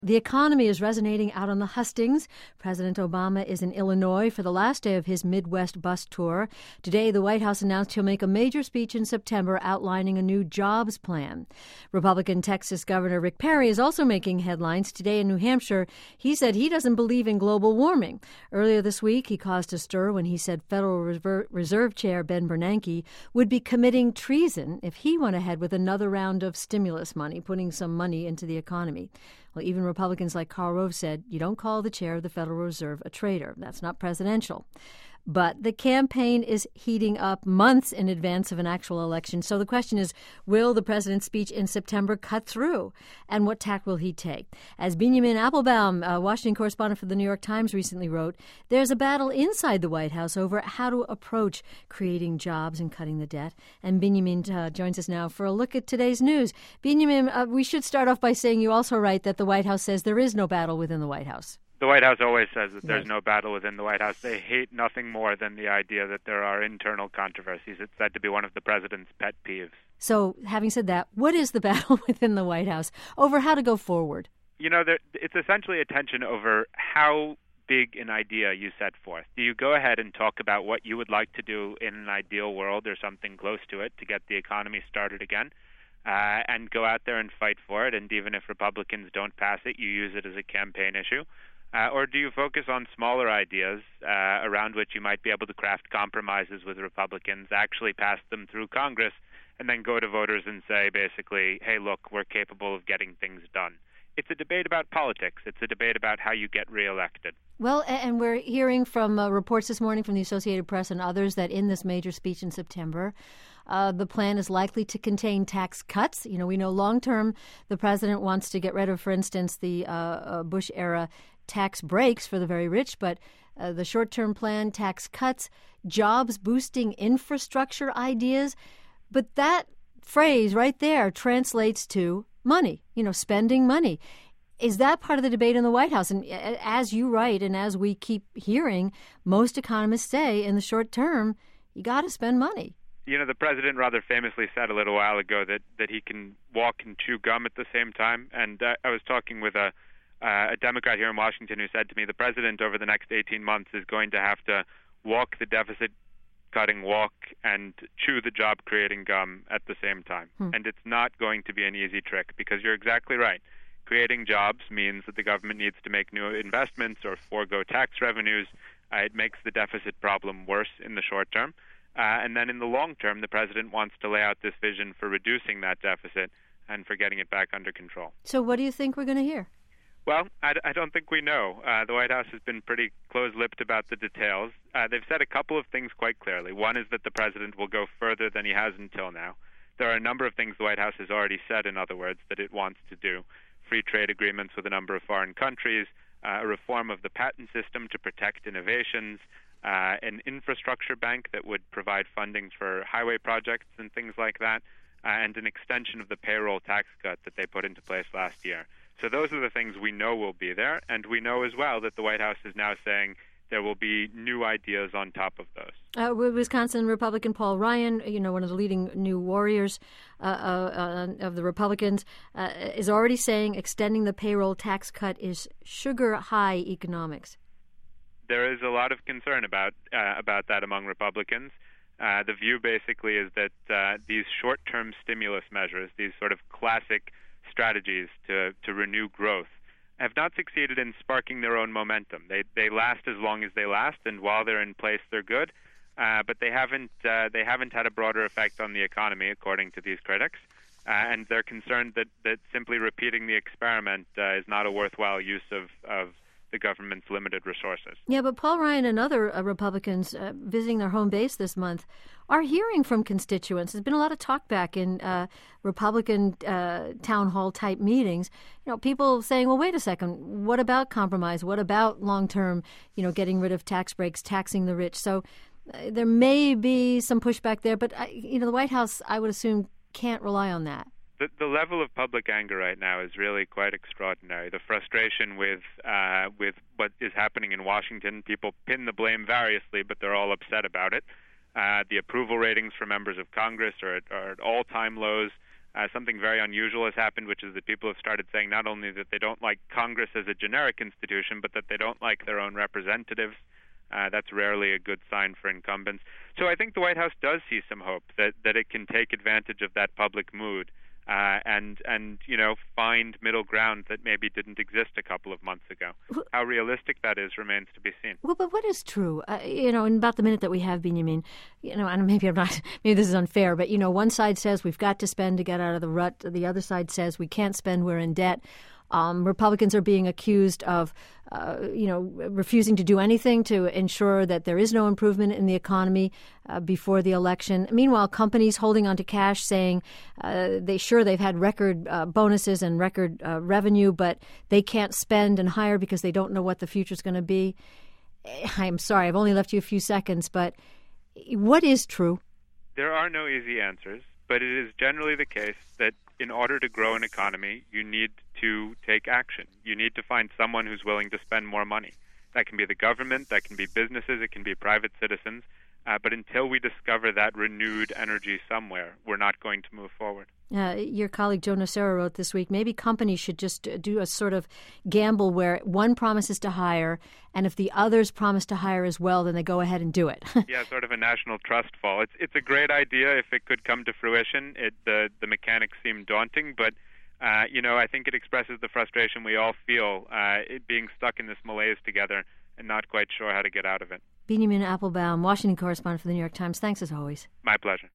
The economy is resonating out on the hustings. President Obama is in Illinois for the last day of his Midwest bus tour. Today, the White House announced he'll make a major speech in September outlining a new jobs plan. Republican Texas Governor Rick Perry is also making headlines. Today in New Hampshire, he said he doesn't believe in global warming. Earlier this week, he caused a stir when he said Federal Reserve Chair Ben Bernanke would be committing treason if he went ahead with another round of stimulus money, putting some money into the economy. Well, even Republicans like Karl Rove said, you don't call the chair of the Federal Reserve a traitor. That's not presidential. But the campaign is heating up months in advance of an actual election. So the question is, will the president's speech in September cut through? And what tack will he take? As Benjamin Appelbaum, a Washington correspondent for the New York Times, recently wrote, there's a battle inside the White House over how to approach creating jobs and cutting the debt. And Benjamin joins us now for a look at today's news. Benjamin, we should start off by saying you also write that the White House says there is no battle within the White House. The White House always says that there's no battle within the White House. They hate nothing more than the idea that there are internal controversies. It's said to be one of the president's pet peeves. So, having said that, what is the battle within the White House over how to go forward? You know, it's essentially a tension over how big an idea you set forth. Do you go ahead and talk about what you would like to do in an ideal world or something close to it to get the economy started again? And go out there and fight for it, and even if Republicans don't pass it, you use it as a campaign issue? Or do you focus on smaller ideas around which you might be able to craft compromises with Republicans, actually pass them through Congress, and then go to voters and say, basically, hey, look, we're capable of getting things done? It's a debate about politics. It's a debate about how you get reelected. Well, and we're hearing from reports this morning from the Associated Press and others that in this major speech in September, the plan is likely to contain tax cuts. You know, we know long-term the president wants to get rid of, for instance, the Bush-era tax breaks for the very rich, but the short-term plan, tax cuts, jobs-boosting infrastructure ideas. But that phrase right there translates to money, spending money. Is that part of the debate in the White House? And as you write and as we keep hearing, most economists say in the short term, you got to spend money. You know, the president rather famously said a little while ago that he can walk and chew gum at the same time. And I was talking with a Democrat here in Washington who said to me, the president over the next 18 months is going to have to walk the deficit-cutting walk and chew the job-creating gum at the same time. And it's not going to be an easy trick because you're exactly right. Creating jobs means that the government needs to make new investments or forego tax revenues. It makes the deficit problem worse in the short term. And then in the long term, the president wants to lay out this vision for reducing that deficit and for getting it back under control. So what do you think we're going to hear? Well, I don't think we know. The White House has been pretty close-lipped about the details. They've said a couple of things quite clearly. One is that the president will go further than he has until now. There are a number of things the White House has already said, in other words, that it wants to do. Free trade agreements with a number of foreign countries, a reform of the patent system to protect innovations, an infrastructure bank that would provide funding for highway projects and things like that, and an extension of the payroll tax cut that they put into place last year. So those are the things we know will be there, and we know as well that the White House is now saying there will be new ideas on top of those. Wisconsin Republican Paul Ryan, one of the leading new warriors of the Republicans, is already saying extending the payroll tax cut is sugar-high economics. There is a lot of concern about that among Republicans. The view basically is that these short-term stimulus measures, these sort of classic strategies to renew growth, have not succeeded in sparking their own momentum. They last as long as they last, and while they're in place, they're good. But they haven't had a broader effect on the economy, according to these critics. And they're concerned that simply repeating the experiment is not a worthwhile use of the government's limited resources. Yeah, but Paul Ryan and other Republicans visiting their home base this month are hearing from constituents. There's been a lot of talk back in Republican town hall type meetings. People saying, well, wait a second, what about compromise? What about long-term, getting rid of tax breaks, taxing the rich? So there may be some pushback there, but, the White House, I would assume, can't rely on that. The level of public anger right now is really quite extraordinary. The frustration with what is happening in Washington, people pin the blame variously, but they're all upset about it. The approval ratings for members of Congress are at all-time lows. Something very unusual has happened, which is that people have started saying not only that they don't like Congress as a generic institution, but that they don't like their own representatives. That's rarely a good sign for incumbents. So I think the White House does see some hope that it can take advantage of that public mood and find middle ground that maybe didn't exist a couple of months ago. How realistic that is remains to be seen. Well, but what is true? In about the minute that we have, Benjamin, and maybe this is unfair, but one side says we've got to spend to get out of the rut. The other side says we can't spend, we're in debt. Republicans are being accused of, refusing to do anything to ensure that there is no improvement in the economy before the election. Meanwhile, companies holding on to cash saying they've had record bonuses and record revenue, but they can't spend and hire because they don't know what the future is going to be. I'm sorry, I've only left you a few seconds, but what is true? There are no easy answers, but it is generally the case that in order to grow an economy, you need to take action. You need to find someone who's willing to spend more money. That can be the government, that can be businesses, it can be private citizens. But until we discover that renewed energy somewhere, we're not going to move forward. Your colleague Joe Nocera wrote this week, maybe companies should just do a sort of gamble where one promises to hire, and if the others promise to hire as well, then they go ahead and do it. Yeah, sort of a national trust fall. It's a great idea if it could come to fruition. The mechanics seem daunting, but I think it expresses the frustration we all feel being stuck in this malaise together and not quite sure how to get out of it. Benjamin Appelbaum, Washington correspondent for the New York Times. Thanks as always. My pleasure.